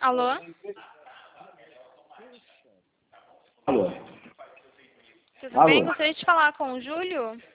Alô? Alô? Tudo Alô? bem? Gostaria de falar com o Júlio?